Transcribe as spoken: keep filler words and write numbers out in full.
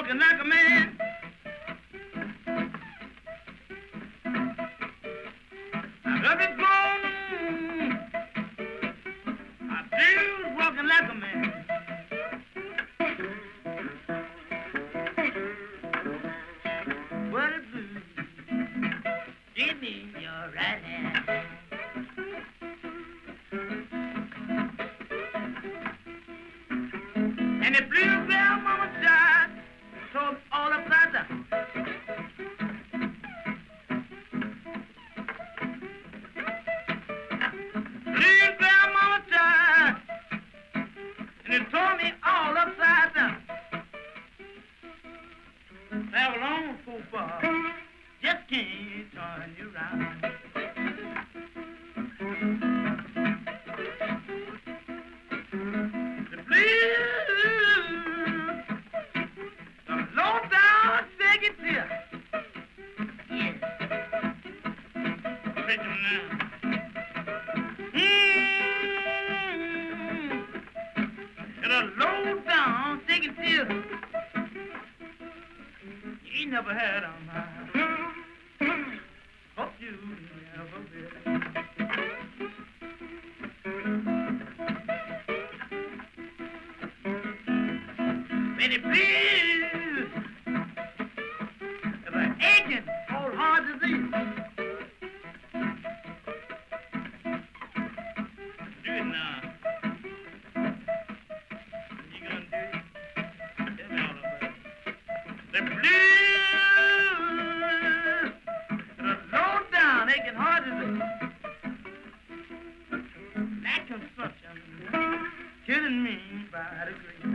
walking like a man. I got it gone. I still walking like a man. What a blues. Give me your right hand. And the bluegrass mama died, so all upside down. Bluegrass mama died, and it tore me all upside down. Travel on so far, just can't turn you around. The blues, the low down second tier. Yes. Take 'em now. Mm-hmm. And a low down second tier. You ain't never had 'em. Hope you never will. Betty Blues of an agent called heart disease. Do it now. You gonna do it? Tell me all about it. The blues of a low down aching heart disease. That construction killing me by the grave.